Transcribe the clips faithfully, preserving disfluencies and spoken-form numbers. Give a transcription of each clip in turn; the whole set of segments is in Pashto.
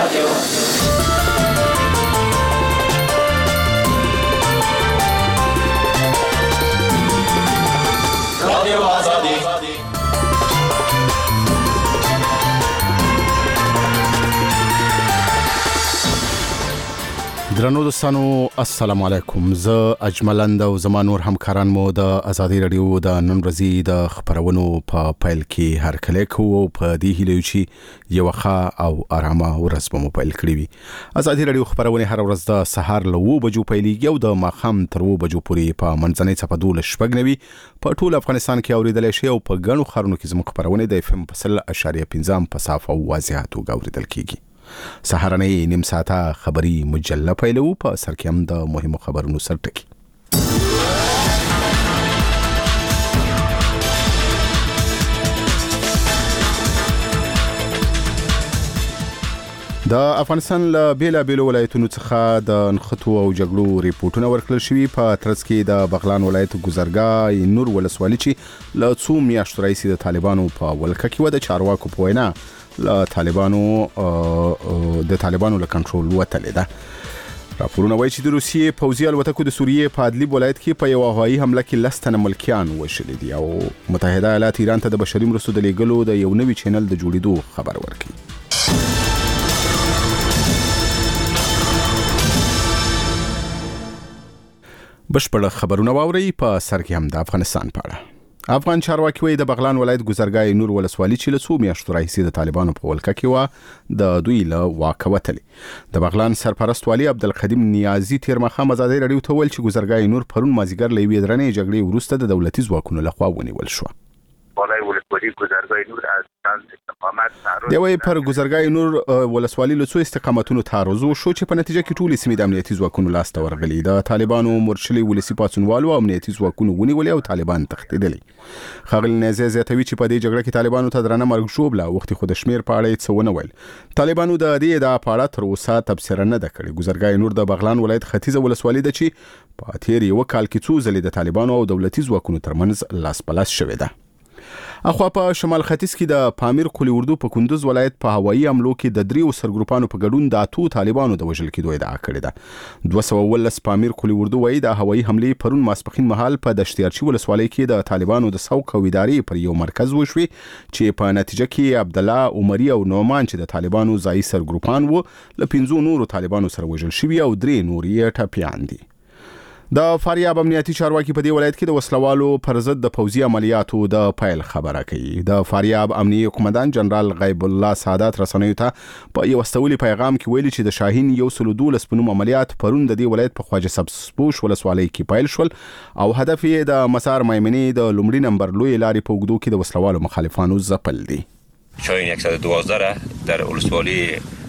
رادیو رادیو آزادی. درنو دوستانو السلام علیکم. زه اجملند او زما نور همکاران مو د ازادي رادیو د نن ورځې د خبرونو په پیل کې هر کله کوو په دې هیله چې یو ښه او آرامه ورځ به مو پیل کړی وي. ازادي رادیو خبرونه هر ورځ د سهار له و بجو پیلېږي او د ماښام تر و بجو پورې په منځنۍ صفه دولس شپږ نوي په ټول افغانستان کې اوریدل شي او په ګڼو خارونو کې زموږ خبرونه د اف ام په سل اشاریه پنځه په صاف او واضح توګه اوریدل کیږي. سهارنۍ نیم ساعته خبری مجله پیلو په سر کې هم د مهمو خبرونو سرټکی. د افغانستان له بیلا بیلو ولایتونو څخه د نښتو او جګړو ریپورتونه ورکړل شوي. په ترڅ کې د بغلان ولایت ګذرګاه نور ولسوالۍ چې له څو میاشتو راهیسې د طالبانو په ولکه کې و د چارواکو په وینا له طالبانو د طالبانو له کنټرول وتلې ده. راپورونه وایي چې د روسیې پوځي الوتکو د سوریې په ادلیب ولایت کې په یو هوایي حمله کې لس تنه ملکیان وشلي دي او متحده ایالات ایران ته د بشري مرستو د لیږلو د یو نوي چینل د جوړېدو خبر ورکړي. بشپړ خبرونه واوري په سر کې هم د افغانستان په اړه. افغان چارواکي وایي د بغلان ولایت ګذرګاه نور ولسوالۍ چې له څو میاشتو راهیسې د طالبانو په ولکه کې و د دوی له واکه وتلې. د بغلان سرپرست والي عبدالقدیم نیازي تیر ماښام ازادي رادیو ته ویل چې ګذرګاه نور پرون مازیګر له یوې درنې جګړې وروسته د دولتي ځواکونو لخوا ونیول شو. بالای ولسوالی گذرگاه نور از چند استقامت تعرض دی وایي پر ګذرګاه نور ولسوالۍ له څو استقامتونو تعرض وشو چې په نتیجه کې ټولې سیمې د امنیتي ځواکونو لاسته ورغلي. د طالبانو مرشلي ولسي پاڅونوالو او امنیتي ځواکونو ونیولې او طالبان تښتېدلي. ښاغلي نیازي زیاتوي چې په دې جګړه کې طالبانو ته درنه مرګ ژوبله وختي خو د شمیر په اړه یې څه ونه ویل. طالبانو د دې ادعا په اړه تر اوسه تبصره نه ده کړې. ګذرګاه نور د بغلان ولایت ختیځه ولسوالۍ ده چې په تیر یو کال کې څو ځلې د طالبانو او دولتي ځواکونو ترمنځ لاس په لاس شوې ده. اخوا په شمال ختیځ کې د پامیر قلی اردو په کندوز ولایت په هوایي حملو کې د دریو سرګروپانو په ګډون د اتو طالبانو د وژل کېدو ادعا کړې ده. دوه سوه ولس پامیر قلی اردو وایي د هوایي حملې پرون ماسپښین مهال په دشتیارچي ولسوالۍ کې د طالبانو د سوق او ادارې پر یو مرکز وشوي چې په نتیجه کې عبدالله عمري او نومان چې د طالبانو ځایي سرګروپان وو له پنځو نورو طالبانو سره وژل شوي او درې نور یې ټپیان دي. د فاریاب امنیتي چارواکي په دې ولایت کې د وسلوالو پر ضد د پوځي عملیاتو د پیل خبره کوي. د فاریاب امنیتي قومندان جنرال غیب الله سعادت رسنیو ته په یو استولي پیغام کې ویلي چې د شاهین یو سل دولس په نوم عملیات پرون د دې ولایت په خواجه سبزپوش ولسوالۍ کې پیل شول او هدف یې د مسار میمنې د لومړي نمبر لوی لارې په اوږدو کې د وسلوالو مخالفانو ځپل دي. شاهین صد و دوازده در ولسوالۍ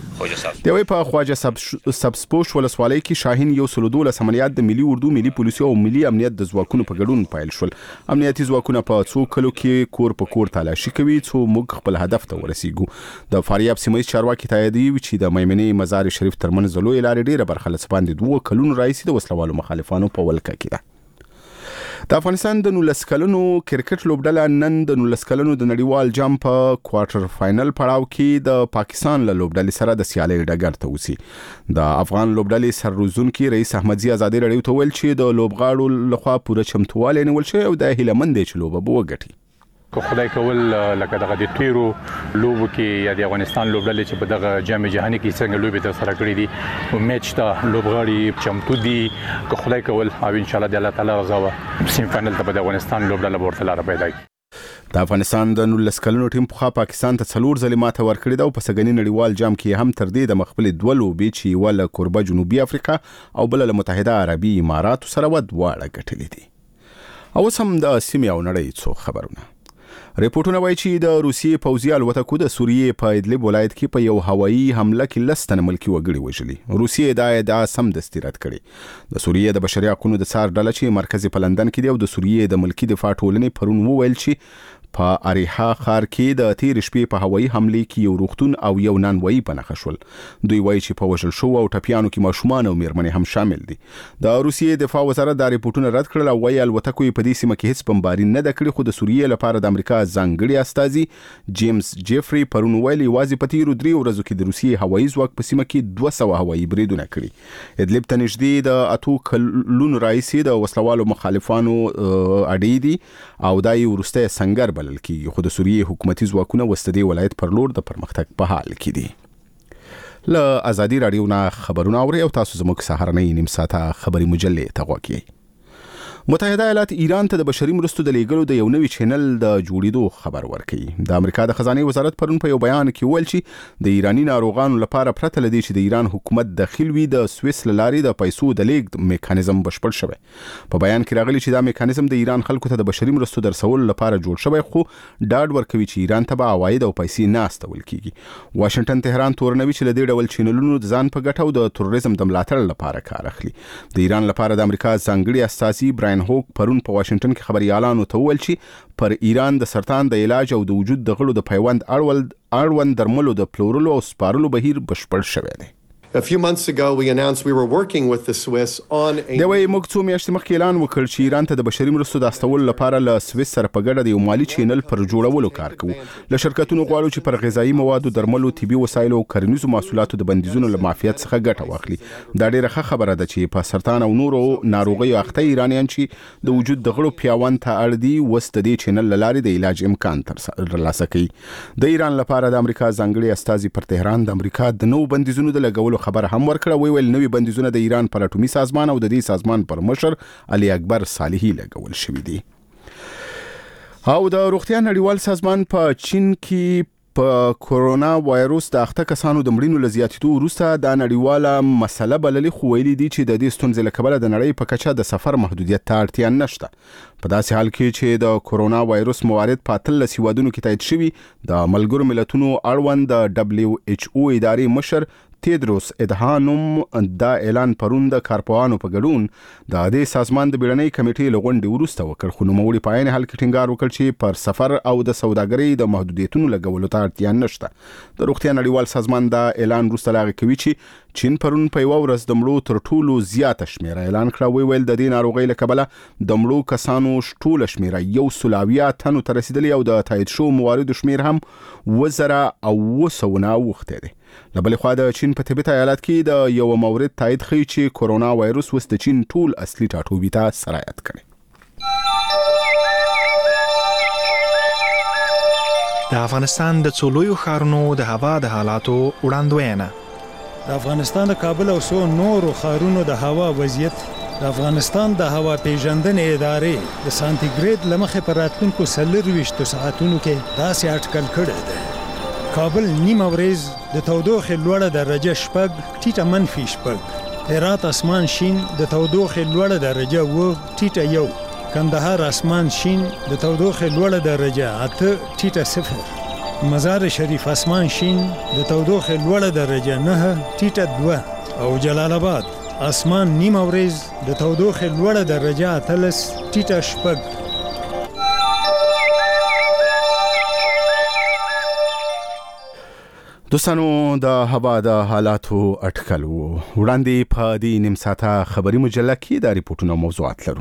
دی وایي په خواجه سبزپوش ولسوالۍ کې شاهین یو سل دولس عملیات د ملي اردو ملي پولیسو او ملي امنیت د ځواکونو په ګډون پیل شول. امنیتي ځواکونه په څو کلو کې کور په کور تلاشي کوي څو موږ خپل هدف ته ورسیږو. د فاریاب سیمه چارواکي تاییدوي چې د میمنې مزار شریف ترمنځ لوی لارې ډیره برخه له باندې دوه کلونو راهیسې د وسلوالو مخالفانو په ولکه کې ده. د افغانستان د نولس کلنو کرکټ لوبډله نن د نولس کلنو د نړیوال جام په کوارټر فائنل پړاو کې د پاکستان له لوبډلې سره د سیالۍ ډګر ته وځي. د افغان لوبډلې سرروزونکي رئیس احمدزي ازادي رادیو ته ویل چې د لوبغاړو لخوا پوره چمتووالی نیول شوی او د هیله مند دي چې لوبه به وګټي. که خدای کول لکه دغه د تیرو لوبو کې یا د افغانستان لوبډلې چې په دغه جام جهاني کې څنګه لوبې تر سره کړې دي میچ ته لوبغاړي چمتو دي. که خدای کول او ان شاء الله د الله تعالی رضا و سیم فائنل ته د افغانستان لوبډله ورته لاره پیدا کړي. د افغانستان د نولس کلنو ټیم په خوا پاکستان ته څلور ځلې ماته ورکړې ده او په سږني نړیوال جام کې هم تر دې د مخبلې دوه لوبې چې یوه له کوربه جنوبي افریقا او بله له متحده عربي اماراتو سره و دواړه ګټلې دي. او اوس هم د سیمې او نړۍ څو خبرونه. ریپورتونه وایي چې د روسیې پوځي الوتکو د سوریې په ادلیب ولایت کې په یو هوایي حمله کې لس تنه ملکي وګړي وژلي. روسیې دا ادعا سمدستي رد کړې. د سوریې د بشري حقوقو د څار ډله چې مرکز په لندن کې دی او د سوریې د ملکي دفاع ټولنې پرون وویل چې په اریحا ښار کې د تیر شپې په هوایي حمله کې یو روغتون او یو نانوایی په نښه شول. دوی وایي چې په وژل شو او ټپیانو کې ماشومان او میرمنې هم شامل دي. د روسیې دفاع وزارت دا ریپورتونه رد کړل او وایي الوتکو په دې سیمه کې هیڅ بمباري نه ده کړې، خو د سوریې لپاره د امریکا ځانګړي استازي جیمز جیفري پرون ویلي یوازې په تیرو درې ورځو کې د روسیې هوایي ځواک په سیمه کې دوه سوه هوایي بریدونه کړي. ادلب ته نږدې د اتو کلونو راهیسې د وسلوالو مخالفانو اډې دي او دا یې وروستی سنګر بلل کیږي، خو د سوریې حکومتي ځواکونه اوس د دې ولایت پر لور د پرمختګ په حال کې دي. له ازادي راډیو نه خبرونه اورئ او تاسو زموږ سهارنۍ نیم ساعته خبري مجلې ته غوږ یئ. متحده ایالات ایران ته د بشري مرستو د لیږلو د یو نوي چینل د جوړېدو خبر ورکړي. د امریکا د خزانه وزارت پرون په یو بیان کې ویل چې د ایرانی ناروغانو لپاره پرته لدی چې د ایران حکومت داخل وي د سویس لاري د پیسو د لیږد میکانیزم بشپړ شوی. په بیان کې راغلي چې دا میکانیزم د ایران خلکو ته د بشري مرستو درسول لپاره جوړ شوی، خو ډاډ ورکوي چې ایران ته به عواید او پیسې نه استول کیږي. واشنگټن تهران تورنوي چې لدی ډول چینلونو د ځان په ګټه او د تروریزم د ملاتړ لپاره کار اخلي. د ایران لپاره د امریکا ځانګړي استازي براین هوک پرون په واشنگټن کې خبريالانو ته وویل چې پر ایران د سرطان د علاج او د وجود د غړو د پیوند اړوند اړوند درملو د پلورلو او سپارلو بهیر بشپړ شوی دی. A few months ago, we announced we were working with the Swiss on a... د وی موږ څو میاشتې مخکې اعلان وکړ چې ایران ته د بشري مرستو د استول لپاره له سویس سره په ګډه د یو مالی چینل پر جوړولو کار کوو. له شرکتونو غواړو چې پر غذایی موادو، درملو، طبي وسایلو او کرنیزو محصولاتو د بندیزونو له معافیت څخه ګټه واخلي. دا ډیره ښه خبره ده چې په سرطان او نورو ناروغیو اخته ایرانیان چې د وجود د غړو پیوند ته اړ دي وس د دې چینل له لارې د علاج امکان ترلاسه کوي. د ایران لپاره د امریکا ځانګړي استازي پر تهران د امریکا د نو بندیزونو د لګولو خبر هم ورکړه. وی ویل نوې بندیزونه د ایران پر اټومي سازمان او د دې سازمان پر مشر علي اکبر صالحي لګول شوی دي. او د روغتیا نړیوال سازمان په چین کې په کورونا وایروس د اخته کسانو د مړینو له زیاتېدو وروسته د نړیواله مسله بللې، خو ویلي دي چې د دې ستونزې له کبله د نړۍ په کچه د سفر محدودیت ته اړتیا نشته. په داسې حال کې چې د کورونا وایروس موارد په اتلس هیوادونو کې تایید شوي، د ملګرو ملتونو اړوند د دبلیو ایچ او ادارې مشر تیدروس ادهانوم دا اعلان پرون د کارپوهانو په ګډون د دې سازمان د بیړنۍ کمیټې له غونډې وروسته وکړ، خو نوموړي په عین حال کې ټینګار وکړ چې پر سفر او د سوداګرۍ د محدودیتونو لګولو ته اړتیا نشته. د روغتیا نړیوال سازمان دا اعلان وروسته لا کوي چې چین پرون په یو ورځ د مړو تر ټولو زیاته شمیره اعلان کړه. وی ویل د دې ناروغۍ له کبله د مړو کسانو ټوله شمیره یو سل اویا تنو ته رسیدلې او د تایید شوو مواردو شمیر هم اوه زره او اوه سوه نه اوښتی دی. له بلې خوا د چین په تبت ایالت کې د یو مورد تایید ښیي چې کورونا وایروس اوس د چین ټول اصلي ټاټوبي ته سرایت کړی. د افغانستان د څو لویو ښارونو د هوا د حالاتو وړاندوینه. د افغانستان د کابل او څو نورو ښارونو د هوا وضعیت د افغانستان د هوا پیژندنې ادارې د سانتیګریډ له مخې په راتلونکو څلرویشتو ساعتونو کې داسې اټکل کړی دی. کابل نیمه ورځ د تودوخې لوړه درجه شپږ ټیټه منفي شپږ، هرات اسمان شین د تودوخې لوړه درجه اوه ټیټه یو، کندهار اسمان شین د تودوخې لوړه درجه اته ټیټه صفر، مزار شریف اسمان شین د تودوخې لوړه درجه نه ټیټه دوه او جلال آباد اسمان نیمه ورځ د تودوخې لوړه درجه اتلس ټیټه شپږ. دوستانو د هوا د حالاتو اټکل وو. وړاندې په دې نیم ساعته خبري مجله کې د ریپورتونو موضوعات لرو.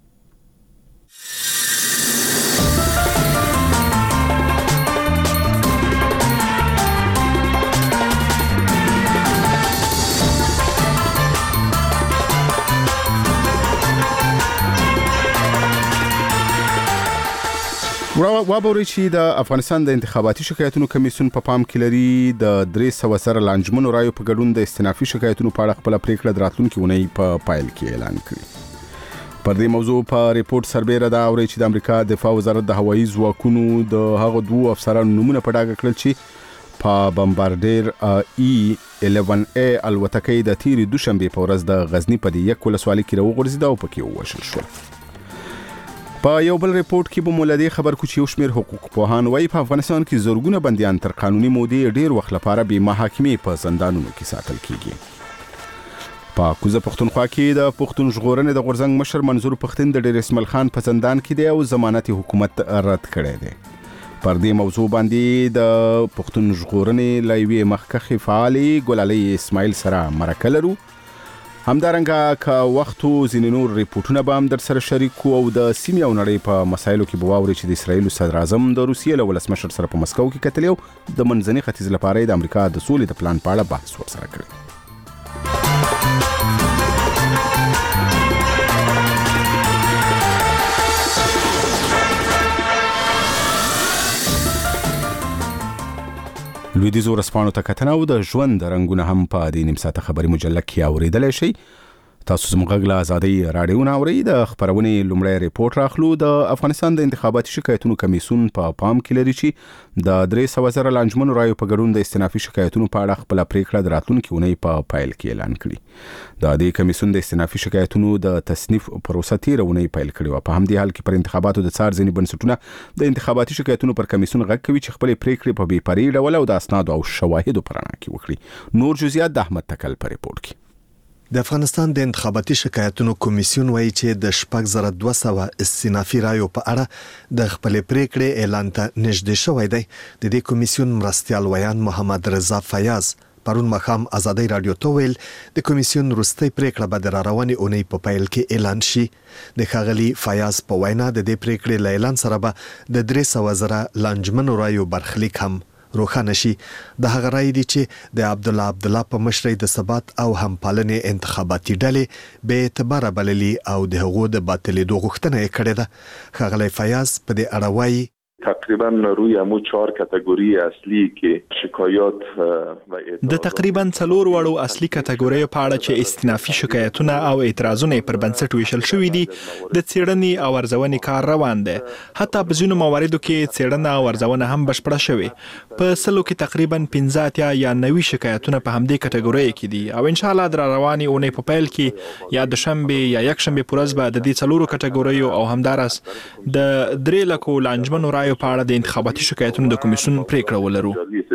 وابوري چې د افغانستان د انتخاباتي شکایتونو کمیسیون په پام کې لري د درې سوه سره لانجمنو رایو په ګډون د استنافي شکایتونو په اړه خپل پریکړه د راتلونکي اونۍ په پایل کې اعلان کړی. پر دې موضوع په ریپورت سربېره دا اوري چې د امریکا دفاع وزارت د هوایي ځواکونو د هغو دوه افسرانو نومونه په ډاګه کړل چې په بمبارډیر ای الیون ای الوتکې د تیرې دوشنبه په ورځ د غزنی په دی یک ولسوالۍ کې راوغورځېده او پکې ووژل شول. په یو بل ریپورت کې به مولدي خبر کو چې یو شمېر حقوق پوهان وايي په افغانستان کې زورګونه بنديان تر قانوني مودې ډیر وخت لپاره به محاکمې په زندانونو کې ساتل کیږي. په کوزه پښتونخوا کې د پښتون ژغورنې د غورځنګ مشر منظور پښتون د ډیر اسماعیل خان په زندان کې دی او ضمانت حکومت رد کړی دی. پر دې موضوع باندې د پښتون ژغورنې له یوې مخکښې فعالې ګلالۍ اسماعیل سره مرکه لرو. همدارنګه که وخت و ځینې نور ریپورټونه به هم در سره شریک او د سیمې او نړۍ په مسایلو کې به واورئ چې د اسرایلو صدر اعظم د روسیې له ولسمشر سره په مسکو کې کتلي او د منځني ختیځ لپاره د امریکا د سولې د پلان په اړه بحث ورسره کړی. لویدیځو ورځپاڼو ته کتنه او د ژوند رنګونه هم په دې نیم ساعته خبري مجله کې اورېدلی شئ. تاسو زموږ غږ له ازادۍ راډیو نه اورئ. د خپرونې لومړی ریپورټ راخلو. د افغانستان د انتخاباتي شکایتونو کمیسیون په پا پام کې لري چې د درې سوه زره لانجمنو رایو په ګډون د استنافي شکایتونو په اړه خپله پریکړه د راتلونکي اونۍ په پیل کې اعلان کړي. د دې کمیسیون د استنافي شکایتونو د تصنیف پروسه تېره اونۍ پیل کړې وه. په همدې حال کې پر انتخاباتو د څار ځینې بنسټونه د انتخاباتي شکایتونو پر کمیسیون غږ کوي چې خپلې پریکړې په بې پرې ډول او د اسنادو او شواهدو په رڼا کې وکړي. نور جزئیات د احمد تکل په ریپورټ کې. د افغانستان د انتخاباتي شکایتونو کمیسیون وایي چې د شپږ زره دوه سوه استنافي رایو په اړه د خپلې پریکړې اعلان ته نږدې شوی دی. د دې کمیسیون مرستیال ویان محمد رضا فیاض پرون ماښام ازادۍ راډیو ته ویل د کمیسیون وروستۍ پریکړه به د راروانې اونۍ په پیل کې اعلان شي. د ښاغلي فیاض په وینا د دې پریکړې له اعلان سره به د درې سوه زره لانجمنو رایو برخلیک هم روښانه شي. د هغه رای دي چې د عبدالله عبدالله په مشرۍ د ثبات او همپالنې انتخاباتي ډلې بې اعتباره بللي او د هغو د باطلېدو غوښتنه یې کړې ده. ښاغلی فیاض په دې اړه وایي تقریبا روی همو چهار کاتگوری اصلی که شکایات و د تقریبا څلور وړو اصلي کاتګوریو په اړه چې استنافي شکایتونه او اعتراضونه پر بنسټ ویشل شوي دي د څېړنې او ارزونې کار روان دی. حتی په ځینو مواردو کې څېړنه او ارزونه هم بشپړه شوې. په سلو کې تقریبا پنځه اتیا یا نوي شکایتونه په همدې کاتګورۍ کې دي او ان شاء الله د روانې اونۍ په پیل کې یا د شنبې یا یکشنبې په ورځ به د دې څلورو کاتګوریو او همداراز د درې لکو لانجمنو رایو په اړه د انتخاباتي شکایتونو د کمیسیون پریکړه ولرو.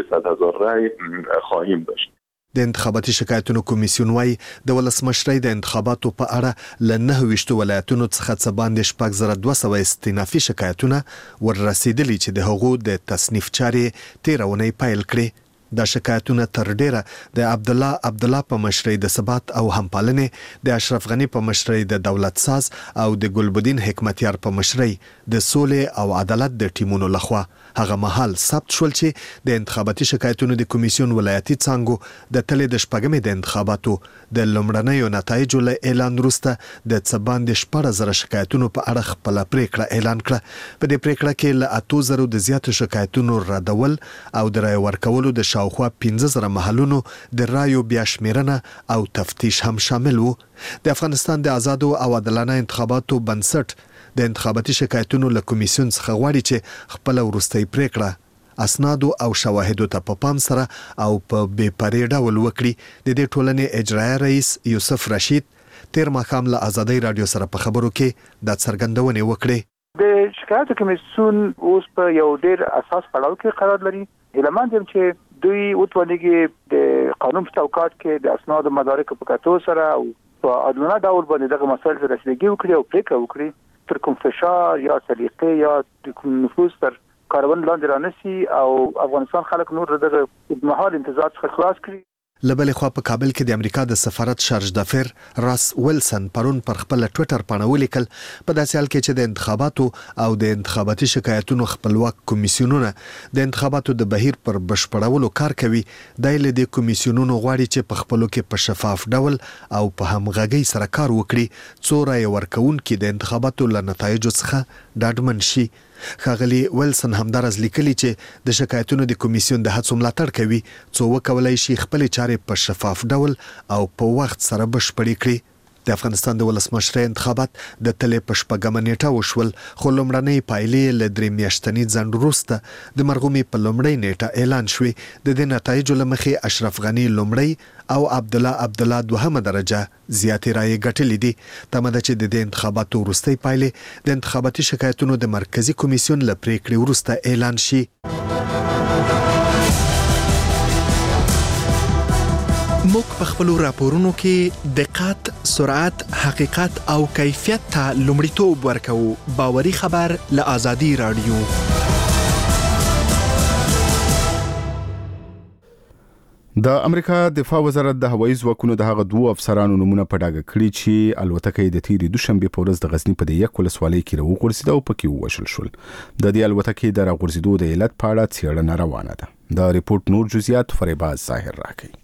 د انتخاباتي شکایتونو کمیسیون وايي د ولسمشرۍ د انتخاباتو په اړه له نهه ویشتو ولایتونو څخه څه باندې شپږ زره دوه سوه استنافي شکایتونه وررسېدلي چې د هغو د تصنیف چارې تېره اونۍ پیل کړې. دا شکایتونه تر ډیره د عبدالله عبدالله په مشرۍ د ثبات او همپالنې، د اشرف غنی په مشرۍ د دولت ساز او د ګلبدین حکمتیار په مشرۍ د سولې او عدالت د ټیمونو لخوا هغه مهال ثبت شول چې د انتخاباتي شکایتونو د کمیسیون ولایتي څانګو د تلې د شپږمې د انتخاباتو د لومړنیو نتایجو له اعلان وروسته د څه باندې شپږ زره شکایتونو په اړه خپله پریکړه اعلان کړه. په دې پریکړه کې له اتو زرو د زیاتو شکایتونو ردول او د رایې ورکولو د شاوخوا پنځه زره محلونو د رایو بیا شمیرنه او تفتیش هم شامل وو. د افغانستان د آزادو او عادلانه انتخاباتو بنسټ د انتخاباتي شکایتونو له کمیسیون څخه غواړي چې خپل وروستۍ پریکړه اسنادو او شواهدو ته په پام سره او په بې پرې ډول وکړي. د دې ټولنې اجرایه رئیس یوسف رشید تیر ماښام له ازادۍ راډیو سره په خبرو کې دا څرګندونې وکړې. د شکایتو کمیسیون اوس په یو ډیر اساس پړاو کې قرار لري. اعلان دي چې دوی وټولېږي د قانون په چوکاټ کې د اسنادو مدارک په کتو سره او په عادلانه ډول باندې دغه مسایل سره رسیدګي وکړي او پریکړه وکړي تر کوم فشار یا سلیقې یا د کوم نفوذ تر کارون لاندې رانسي او افغانستان خلک نور دغه مهال انتظار څخه خلاص کړي. لبلې خوا په کابل کې د امریکا د سفارت شارج دافیر راس ویلسن پرون پر خپل ټویټر باندې ولیکل په داسې حال کې چې د انتخاباتو او د انتخاباتي شکایتونو خپلواک کمیسیونونه د انتخاباتو د بهیر پر بشپړولو کار کوي. د دې کمیسیونونو غواړي چې په خپلو کې په شفاف ډول او په همغږۍ سره کار وکړي څو رایې ورکوونکي د انتخاباتو له نتایجو څخه ډاډمن شي. ښاغلي ویلسن همدارز لیکلي چې د شکایتونو د کمیسیون د هڅو ملاتړ کوي څو وکولای شي خپلې چارې په شفاف ډول او په وخت سره بشپړې کړي. د افغانستان د ولسمشرۍ انتخابات د تلې په شپږمه نیټه وشول خو لومړنۍ پایلې له درې میاشتني ځنډ وروسته د مرغومي په لومړۍ نیټه اعلان شوې. د دې نتایجو له مخې اشرف غنی لومړی او عبدالله عبدالله دوهمه درجه زیاتې رایې ګټلې دي. تمه ده چې د دې انتخاباتو وروستۍ پایلې د انتخاباتي شکایتونو د مرکزي کمیسیون له پریکړې وروسته اعلان شي. موږ په خپلو راپورونو کې دقت، سرعت، حقیقت او کیفیت ته لومړیتوب ورکوو. باوري خبر له ازادي راډیو. د امریکا دفاع وزارت د هوایي ځواکونو د هغه دوه افسرانو نمونه په ډاګه کړی چې الوتکه د تیرې دوشنبه په ورځ د غزنی په یک ولسوالۍ کې راوغورځید او پکې ووژل شول. د دې الوتکې د راغورځېدو د علت په اړه څېړنه روانه ده. د ریپورت نور جزئیات فریباز ظاهر راکړي.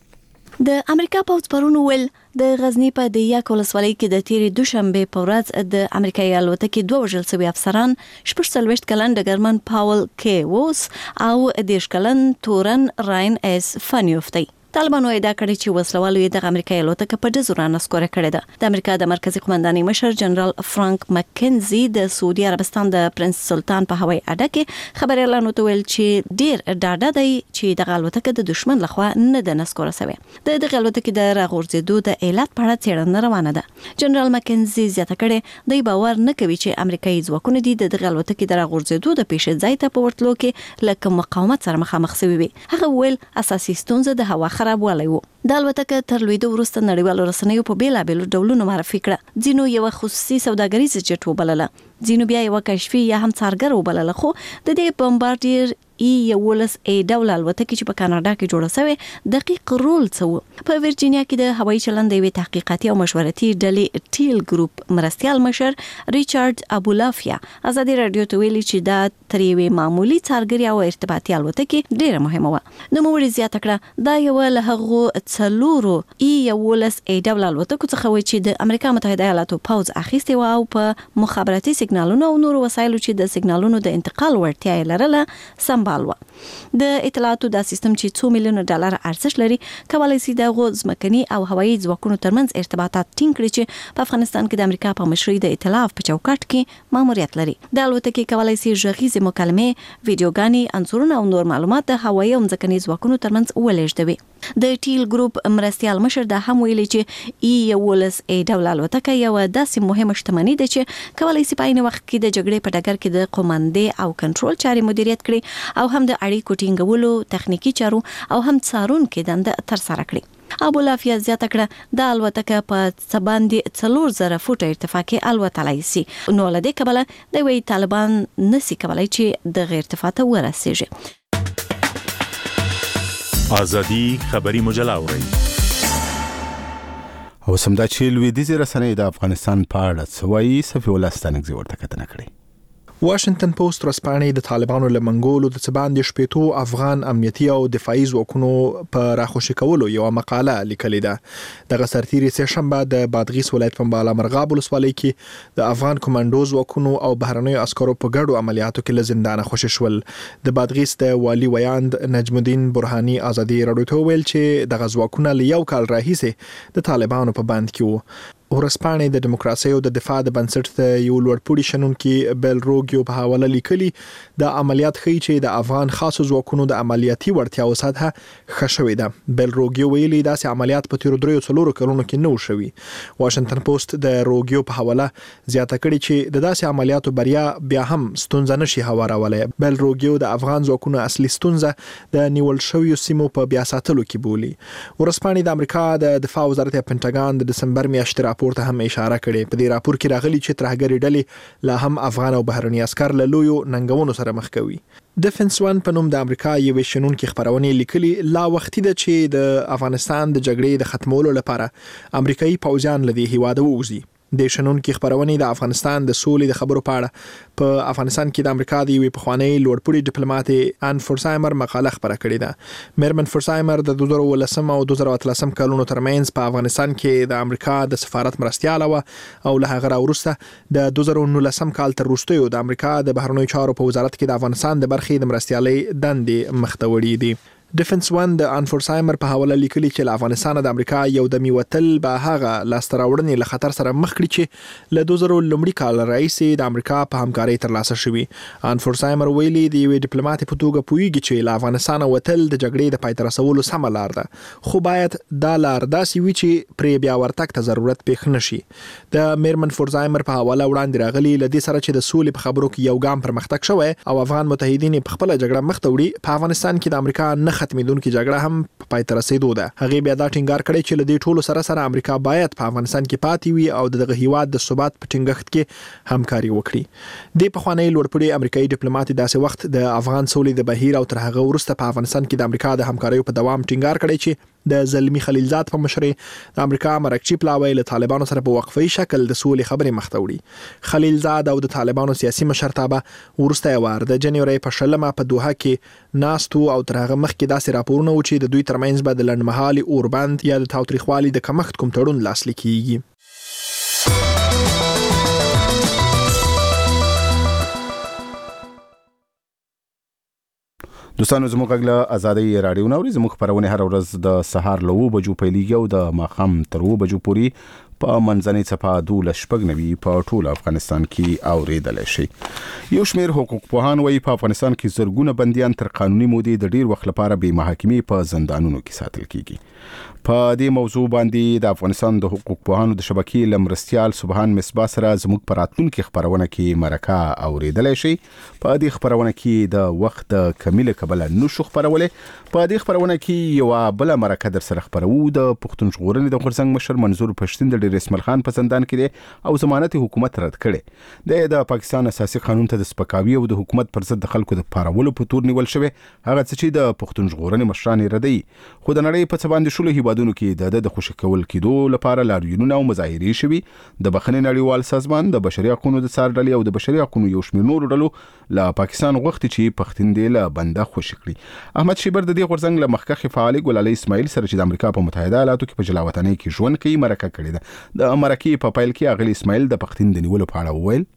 د امریکا پوځ پرون ول د غزنی په د یک ولسوالۍ کې د تیرې دوشنبه په ورځ د امریکایي الوتکې دوه وژل شوي افسران شپږ څلوېښت کلن ډګرمن پاول کې ووس او دېرش کلن تورن راین اس فنیوفتی. طالبانو ادعا کړې چې وسلوالو د امریکایي الوتکه په ډزو نسکوره کړې ده. د امریکا د مرکزی قومندانۍ مشر جنرال فرانک مکنزي د سعودي عربستان د پرنس سلطان په هوایي اډه کې خبريالانو ته ویل چې ډیر ډاډه دی چې د الوتکه د دشمن لخوا نه د نسکوره شوی. د دغه الوتکې د راغورځېدو د علت په اړه څېړنه روانه ده. جنرال مکنزي زیاته کړې دی باور نه کوي چې امریکایي ځواکونه د دغه الوتکې د راغورځېدو د پیښې ځای ته په ورتلو کې لکه مقاومت سره مخامخ شوي وي. هغه ویل اساسي ستونزه د هوا خرابوالی و. د الوتکه تر لویدو وروسته نړیوالو رسنیو په بیلابیلو ډولونو معرفي کړه. ځینو یو خصوصي سوداګریز جټ وبلله، ځینو بیا یو کشفي یا هم څارګر وبلله، خو د دې بمبارډیر ای یولس ای ډول الوتکه چې په کاناډا کې جوړه شوې دقیق رول څه په ورجینیا کې د هوایي چلند د تحقیقاتي او مشورتي ډلې ټیل ګروپ مرستيال مشر ریچارډ ابولافیا ازادي رادیو ته ویلي چې دا تر یوې معمولی څارګري او ارتباطي الوتکه ډیره مهمه و. نو موږ زیاته کړه دا یو له هغه څلورو ای یولس ای ډول الوتکو څخه و چې د امریکا متحده ایالاتو پوځ اخیستي و او په مخابراتي سیګنالونو او نورو وسایلو چې د سیګنالونو د انتقال وړتیا لرله سم بالوا. د اطلاعاتو دا سیستم چې څو میلیون ډالر ارزښت لري کولای شي د غوځمکني او هوایي ځواکونو ترمنځ ارتباطات ټینګ کړي چې په افغانستان کې د امریکا په مشرۍ د ائتلاف په چوکاټ کې ماموریت لري. د الوتکې کولای شي ژغیزې مکالمې، ویډیوګانې، انځورونه او نور معلومات د هوایي او ځمکني ځواکونو ترمنځ ولېږدوي. د ټیل ګروپ مرستيال مشر د هم ویلي چې ای یولس ای ډول الوتکه یو داسې مهمه شتمنۍ ده چې کولای شي په عین وخت کې د جګړې په ډګر کې د قوماندې او کنټرول چاري مدیریت کړي او هم د اړیکو ټینګولو، تخنیکی چارو او هم څارون کې دنده تر سره کړي. ابولافیا زیاته کړه د الوتکه په څباندې څلور زره فوټه ارتفاع کې الوتلای شي. نو له دې کبله د وی طالبان نسی کولای چې د غیر ارتفاع ته ورسیږي. آزادی خبری مجله اورئ. او سمدا چې لویدیځ رسنۍ د افغانستان په اړه څه وایي صفي الله ستانکزي ورته کتنه کړې. واشنگټن پوسټ ورځپاڼې د طالبانو له منګولو د څباندې شپېتو افغان امنیتي او دفاعي ځواکونو په راخوشي کولو یو مقاله لیکلې ده. دغه سرتیري سه شنبه د بادغیس ولایت په بالا مرغاب ولسوالۍ کې د افغان کمانډو ځواکونو او بهرنیو عسکرو په ګډو عملیاتو کې له زندانه خوشي شول. د بادغیس د والي ویاند نجم الدین برهاني ازادي رادیو ته ویل چې دغه ځواکونه له یو کال راهیسې د طالبانو په بند کې وو. ورسپانې د دیموکراسي او د دفاع د بنسټ ته یو لوړپوړي شنونکي بیل روګیو په حواله لیکلي د عملیات خي چې د افغان خاصو ځواکونو د عملیاتي وړتیا او سطح ښه شوې ده. بیل روګیو ویلي داسې عملیات په تیر درې څلورو کلونو کې نه شوي. واشنگټن پوسټ د روګیو په حواله زیاته کړي چې د داسې عملیاتو بریا بیا هم ستونزه نشي هوارولای. بیل روګیو د افغان ځواکونو اصلي ستونزه د نیول شویو سیمو په بیا ساتلو کې بولي. ورسپانې د امریکا د دفاع وزارت پنټاګان د دسمبر میاشتې راپور ته هم اشاره کړې. په دې راپور کې راغلي چې ترهګری ډلې لا هم افغان او بهرني عسكر له لویو ننګونو سره مخ کوي. ډیفنس ون په نوم د امریکا یو شنونکي خبرونه لیکلي لا وختي ده چې د افغانستان د جګړې د ختمولو لپاره امریکایي پوځیان لدی هیواده ووزي. د شنونکي خبرونه د افغانستان د سولې د خبرو په اړه په افغانستان کې د امریکا د یوې پخوانی لوړپوړي ډیپلوماټ ان فورسایمر مقاله خبره کړې ده. میرمن فورسایمر د دوه زره ولسم او دوه زره اتلسم کلونو ترمنځ په افغانستان کې د امریکا د سفارت مرستيال او له هغه وروسته د دوه زره نولسم کال تر وروسته د امریکا د بهرنیو چارو په وزارت کې د افغانستان د برخې د مرستيالي دندې مختوړې دي. ډیفنس ون د ان فورسایمر په حواله لیکلي چې افغانستان د امریکا یو د میوتل به هغه لاستراوړنې له خطر سره مخ کړي چې له دوه زره لومړي کال راځي د امریکا په همکارۍ ترلاسه شوی. ان فورسایمر ویلي د یو ډیپلوماټ په توګه پویږي چې له افغانستان وتل د جګړې د پای ته رسولو سم لار ده، خو باید دا لار داسې وي چې پرې بیا ورتګ ته ضرورت پېښ نشي. د میرمن فورسایمر په حواله وړاندې راغلي لدې سره چې د سولې په خبرو کې یو ګام پرمختګ شوی او افغان متحدین په خپل جګړه مخ ته وړي، په افغانستان کې د امریکا نه ختمېدونکې جګړه هم پای ته رسیدو ده. هغه بیا دا ټینګار کړی چې له دې ټولو سره سره امریکا باید په افغانستان کې پاتې وي او دغه هیواد د ثبات په ټینګښت کې همکاري وکړي. د پخوانی لوړپوړي امریکایي ډیپلوماټ داسې وخت د افغان سولې د بهیر او تر هغه وروسته په افغانستان کې د امریکا د همکاریو په دوام ټینګار کړی چې د زلمی خلیلزاد په مشرۍ د امریکا مرکچی پلاوی له طالبانو سره په وقفي شکل د سولې خبرې مخته وړي. خلیلزاد او د طالبانو سیاسي مشرتابه ورسته وار د جنوري په شلمه په دوحه کې ناستو او تر هغه مخکې داسې راپورونه و چې د دوی ترمنځ به د لنډمهالي اوربند یا د تاوتریخوالي د کمښت کوم تړون لاسلیک کیږي. دوستانو زموږ غږ له ازادي رادیو نوري زموږ خبرونه هر ورځ د سهار له اوه بجو پیلېږي او د ماښام تر اوه بجو پورې په منځنۍ صفه دولس شپږ نوي په ټول افغانستان کې اوریدل شي. یو شمېر حقوق پوهان وایي په افغانستان کې زرګونه بنديان تر قانوني مودې د ډیر وخت لپاره بې محاکمې په زندانونو کې ساتل کیږي. په دې موضوع باندې د افغانستان د حقوق پوهانو د شبکې لمرستيال سبحان مصباح سره زموږ پراتونکو خبرونه کې مرکه اوریدل شي. په دې خبرونه کې د وخت کمیله قبل نشو خبرولې. په دې خبرونه کې یو بل مرکه در سره خبرو د پښتون ژغورنې د غورځنګ مشر منظور پښتون د رسمل خان په زندان کې دی او ضمانت حکومت رد کړي. د پاکستان اساسي قانون ته د سپکاوي او د حکومت پر ضد د خلکو د پارولو په تور نیول شوی. هغه چې د پښتون ژغورنې مشران ردی خو د نړۍ په څه باندې شلو هیوادونو کې د د خوشی کول کېدو لپاره لاریونونه او مظاهرې شوي. د بخښنې نړیوال سازمان د بشري حقوقو د څار ډلې او د بشري حقوقو یو شمېر نور ډلو له پاکستان غوښتي چې پښتون دی له بنده خوشی کړي. احمد شیبر د دې غورځنګ له مخکخ فعال ګلالي اسماعیل سره چې د امریکا په متحده ایالاتو کې په جلاوطنۍ کې ژوند کوي مرکه کړې ده. د مرکې په پیل کې اغلی اسماعیل د پښتون د نیولو په اړه وویل.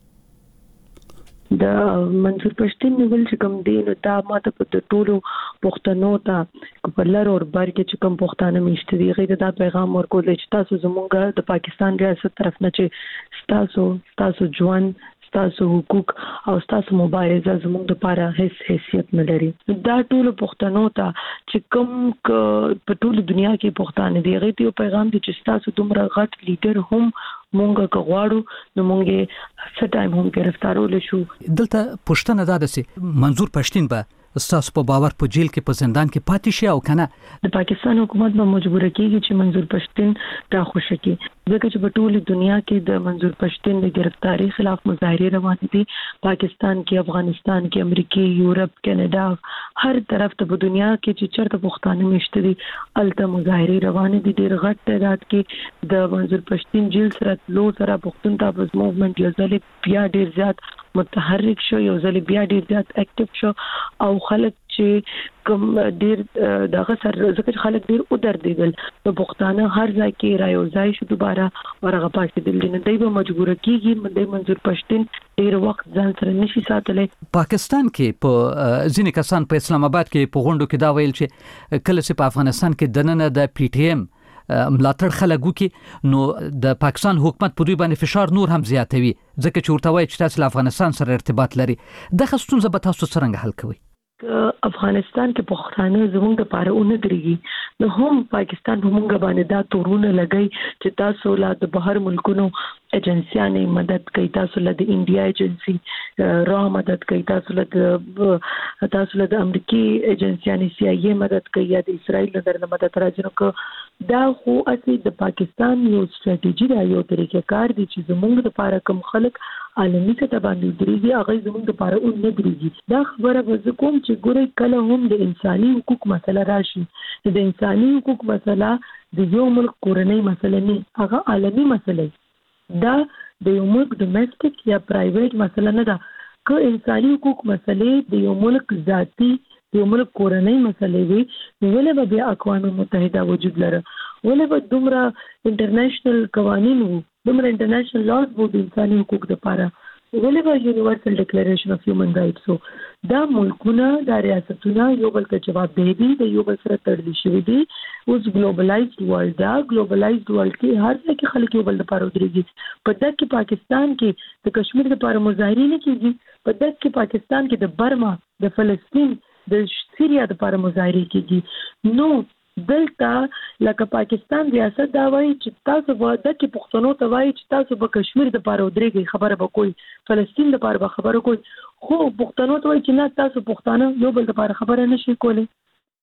د منظور پښتون نیول چې کوم دی نو دا ماته په ټولو پښتنو ته په لر او بر کې چې کوم پښتانه میشته دي غیر دا پیغام ورکول چې تاسو زمونږ د پاکستان ریاست طرف نه چې تاسو تاسو ژوند تاسو حقوق او تاسو مبارزه زموږ لپاره هیڅ حیثیت نه لري. دا ټول پښتنو ته چې کوم په ټول دنیا کې پښتانه دي غي ته پیغام دي چې تاسو دومره غټ لیډر هم مونږه کغواړو نو مونږه څه ټایم هم گرفتارول شو. دلته پښتنه دا دسي منظور پښتون به تاسو په باور په جیل کې په زندان کې پاتې شي او کنه د پاکستان حکومت به مجبور کیږي چې منظور پښتون تا خوشی کی ځکه چې په ټول دنیا کې د منظور پښتون د گرفتاری خلاف مظاهره روان دي. پاکستان کې، افغانستان کې، امریکا، یورپ، کینیډا هر طرف ته په دنیا کې چې چرته پښتانه مشته دي الته مظاهره روان دي. ډېر غټ تعداد کې د منظور پښتون جیل سره لو سره پښتون تاسو موومېنټ یو ځل بیا ډېر زیات متحرک شو، یو ځل بیا ډېر زیات اکټیو شو او خلک چې کوم ډېر دغه سره ځکه خلک ډېر ودر دیدل نو پښتانه هر ځای کې رايو ځای شو دوباره ورغه پاتې دل نه دی به مجبور کیږي د منظور پښتون ډېر وخت ځان سره نشي ساتلې. پاکستان کې په ځینې کسان په اسلام آباد کې په غونډو کې دا ویل چې کله چې په افغانستان کې دننه د پی ټی ایم ملاتړ خلکو کې نو د پاکستان حکومت په دوی باندې فشار نور هم زیاتوي ځکه چې ورته وایي چې تاسو له افغانستان سره ارتباط لري. د خصوصا به تاسو څنګه حل کوئ؟ افغانستان کې پښتانه زموږ د پاره اون درېږي نو هم پاکستان همغه باندې دا تورونه لګي چې تاسو لا د بهر ملکونو ایجنسیانه مدد کوي، تاسو له د انډیا ایجنسی را مدد کوي، تاسو له د تاسو له د امریکای ایجنسیانه سی آی ای مدد کوي یا د اسرائیل له درنه مدد راځي. نو دا خو اصلي د پاکستان یو ستراتیژي دا یو طریقې کار دي چې زموږ د پاره کوم خلک عالمي سطح باندې درېږي هغه زموږ د پاره اون نه درېږي. دا خبره به کوم چې ګورې کله هم د انساني حقوق مسله راشي د انساني حقوق مسله د یو ملک کورنۍ مسله نه هغه عالمي مسله دا د یو ملک ډومېسټک یا پرایویټ مسله نه ده. که انساني حقوق مسلې د یو ملک ذاتی د یو ملک کورنۍ مسلې وي نو ولې به بیا اقوام متحده وجود لره، ولې به دومره انټرنیشنل قوانین وو، دومره انټرنیشنل لاز وو د انساني حقوق لپاره، ولې به یونیورسل ډیکلیریشن اف هیومن رائټس وو. دا ملکونه دا ریاستونه یو بل ته جواب دی دي د یو بل سره تړلي شوي دي. اوس ګلوبلایزډ ورلد دا ګلوبلایزډ ورلد کې هر ځای کې خلک یو بل لپاره ودرېږي. په دغه کې پاکستان کې د کشمیر لپاره مظاهرې نه کیږي، په دغه کې پاکستان کې د برما، د فلسطین، د سیریا لپاره مظاهرې کیږي. نو دلته لکه پاکستان ریاست دا وایي چې تاسو به دغه پښتنو ته وایي چې تاسو به کشمیر لپاره ودرېږئ، خبره به کوئی فلسطین لپاره به خبره کوئی، خو پښتنو ته وایي چې نه تاسو پښتانه یو بل لپاره خبره نشي کولی.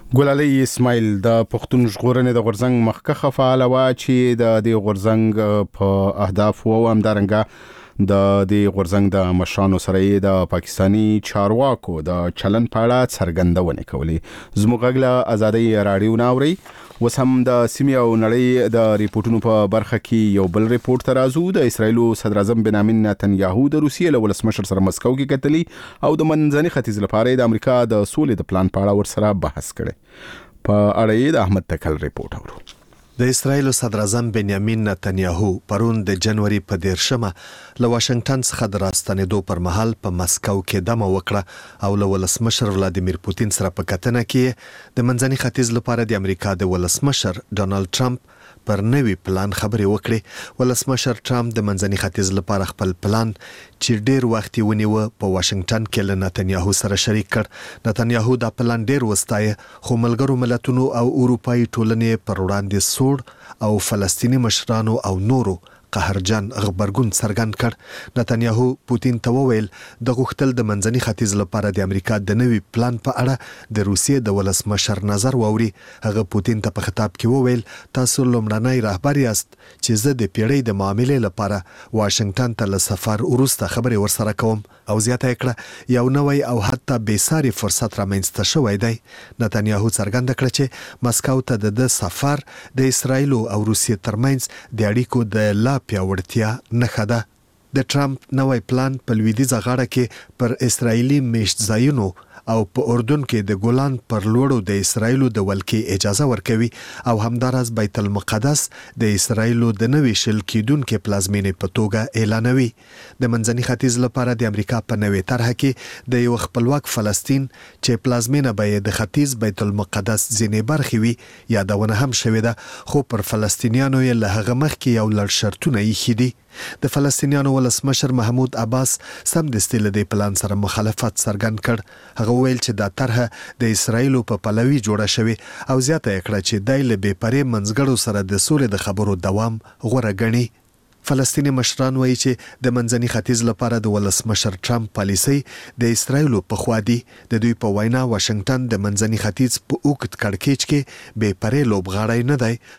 ګلالي اسماعیل د پښتون ژغورنې د غورځنګ مخکخه فعال و چې د دې غورځنګ په اهداف او همدارنګه د دې غورځنګ د مشرانو سره د پاکستانی چارواکو د چلن په اړه څرګندونه کولې زموږ غږ آزادۍ رادیو ناوري وسم د سیمې او نړۍ د ریپورتونو په برخه کې یو بل ریپورت ترازو د اسرایل صدر اعظم بنیامین نتنیاهو د روسیې له ولسمشر سره مسکو کې کتلی او د منځني ختیځ لپاره د امریکا د سولې د پلان په اړه ورسره بحث کړي په اړه د احمد تکل ریپورت اورو. د اسرایل صدر اعظم بنیامین نتنیاهو پرون د جنوري په دیرشمه له واشنگټن څخه د راستنېدو پر مهال په مسکو کې دمه وکړه او له ولسمشر ولادیمیر پوتین سره په کتنه کې د منځني ختیځ لپاره د امریکا د ولسمشر ډونالد ټرمپ پر نوي پلان خبرې وکړي. ولسمشر ټرمپ د منځني ختیځ لپاره خپل پلان چې ډیر وخت یې ونیو په واشنگټن کې له نتنیاهو سره شریک کړ. نتنیاهو دا پلان ډیر وستایه خو ملګرو ملتونو او اروپאי ټولنې پر وړاندې سوړ او فلسطینی مشرانو او نورو قهرجن غبرګون څرګند کړ. نتنیاهو پوتین ته وویل د غوښتل د منځني ختیځ لپاره د امریکا د نوي پلان په اړه د روسیې د ولسمشر نظر واوري. هغه پوتین ته په خطاب کې وویل تاسو لومړنی رهبر یاست چې زه د پیړۍ د معاملې لپاره واشنگټن ته له سفر وروسته خبرې ورسره کوم او زیاته کړه یو نوی او حتی بیساري فرصت رامنځته شوی دی. نتنیاهو څرګنده کړه چې مسکو ته د سفر د اسرایل او روسیې ترمنځ د اړیکو د لا پیاوړتیا نښه ده. د ټرمپ نوی پلان په لویدیځه غاړه کې پر اسرایلی میشت ځایونو او په اردن کې د ګولان پر لوړو د اسرایلو د ولکې اجازه ورکوي او همدارس بیت المقدس د اسرایلو د نوي شل کېدونکو پلازمینې په توګه اعلانوي. د منځني ختیځ لپاره د امریکا په نوې طرحه کې د یو خپلواک فلسطین چې پلازمینه به د ختیځ بیت المقدس ځینې برخې وي یادونه هم شوې ده خو پر فلسطینیانو یې له هغه مخکې یو لړ شرطونه ایښي دي. د فلسطینیانو ولسمشر محمود عباس سمدستي له دې پلان سره مخالفت څرګند کړ. هغه ویل چې دا طرحه د اسرایلو په پلوي جوړه شوې او زیاته کړه چې دای له بې پرې منځګړو سره د سولې د خبرو دوام غوره ګڼي. فلسطینی مشران وایي چې د منځني ختیځ لپاره د ولسمشر ټرمپ پالیسي د اسرایلو په خوا دي. د دوی په وینا واشنگټن د منځني ختیځ په اوږد کړکېچ کې بې پرې لوبغاړی نه دی.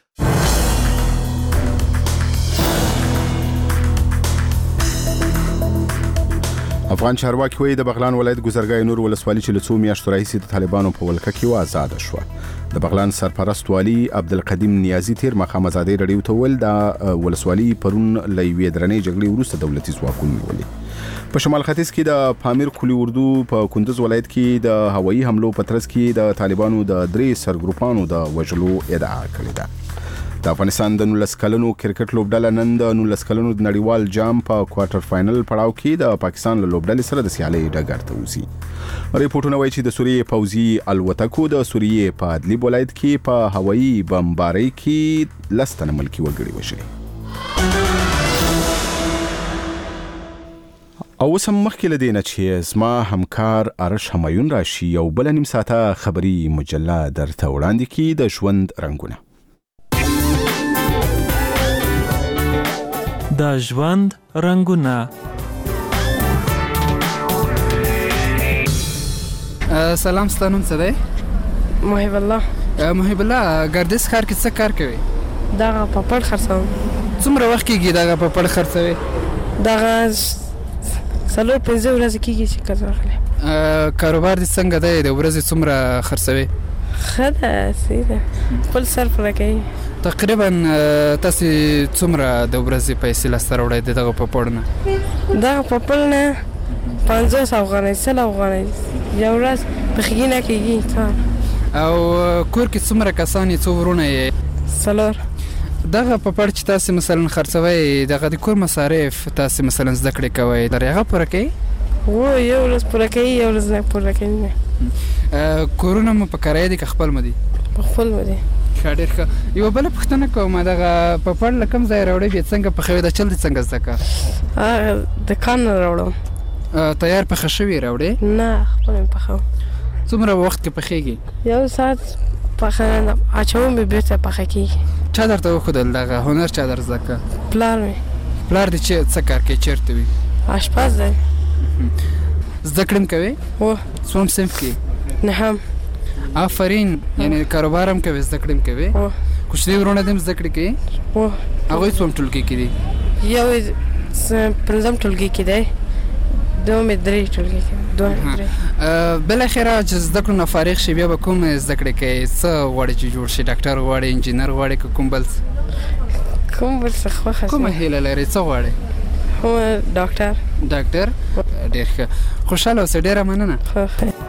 افغان چارواکي وایي د بغلان ولایت ګذرګاه نور ولسوالي چې له څو میاشتو راهیسې د طالبانو په ولکه کې آزاد شوه. د بغلان سرپرست والي عبدالقدیم نیازي تیر مخام آزادۍ رادیو ته ویل د ولسوالي پرون له یوې درنې جګړې وروسته دولتي ځواکونه نیولې. په شمال ختیځ کې د پامیر کلی اردو په کندوز ولایت کې د هوایي حملو په ترڅ کې د طالبانو د درې سرګروپانو د وژلو ادعا کړې ده. د افغانستان د نولس کلنو کرکټ لوبډله نن د نولس کلنو د نړیوال جام په کوارټر فائنل پړاو کې د پاکستان له لوبډلې سره د سیالۍ ډګر ته وځي. ریپورتونه وایي چې د سوریې پوځي الوتکو د سوریې په ادلیب ولایت کې په هوایي بمبارۍ کې لس تنه ملکي وګړي وژلي. او سم مخکې له دې نه چې زما همکار ارش همایون راشي یو بل نیم ساعته خبري مجله درته وړاندې کړي د ژوند رنګونه. د ژوند رنګونه. سلام ستاسو څه دی؟ محب الله. محب الله ګردش ښار کې څه کار کوي؟ دغه پپړ خرڅوم. څومره وخت کېږي دغه پپړ خرڅوي؟ دغه څلور پنځه ورځې کېږي چې کار واخلم. کاروبار دې څنګه دی؟ د ورځې څومره خرڅوي؟ ښه ده سیده خپل صرف راکوي. تقریبا تاسو څومره د ورځې پیسې لاسته راوړئ دغه پپړ نه؟ دغه پپړ نه پنځوس افغانۍ سل افغانۍ یو ورځ پخېږي نه کېږي کار. او کور کې څومره کسان یې څو ورونه یې؟ څلور. دغه پپړ چې تاسو مثلا خرڅوئ دغه د کور مصارف تاسو مثلا زده کړې کوئ د هغه پوره کوي؟ هو یو ورځ پوره کوي یو ورځ نه پوره کوي نه. کورونه مو په کرایه دي که خپل مو دي؟ په خپل مو دي. ښه ډېر ښه. یوه بله پوښتنه کوم دغه پپړ له کوم ځایه راوړئ بیا څنګه پخوئ د چل دې څنګه زده کړه؟ دکان نه راوړم. تیار پخه شوي راوړئ؟ نه خپل مې پخوم. څومره وخت کې پخېږي؟ یو ساعت پخه اچوم بیا بېرته پخه کېږي. چا درته وښودل دغه هنر چا در زده کړه؟ پلار مې. پلار دې چې څه کار کوي چېرته وي؟ اشپز دی. زده کړې هم کوې؟ هو. څوم صنف کې؟ نهم. آفرین یعنی کاروبار هم کوي زده کړم کوي کوشنی ورونه دم زده کړی کوي او هغه څوم ټولګي کې دي یو پنځم ټولګي کې دی دوه مې درې ټولګي کې دوه درې بل اخره چې زده کړو نه فارغ شي بیا به کوم زده کړی کوي څه غواړي چې جوړ شي ډاکټر غواړي انجینر غواړي کوم بل کوم بل څه خوښه کوم هیله لري څه غواړي هو ډاکټر ډاکټر ډېر ښه خوشاله اوسې ډېره مننه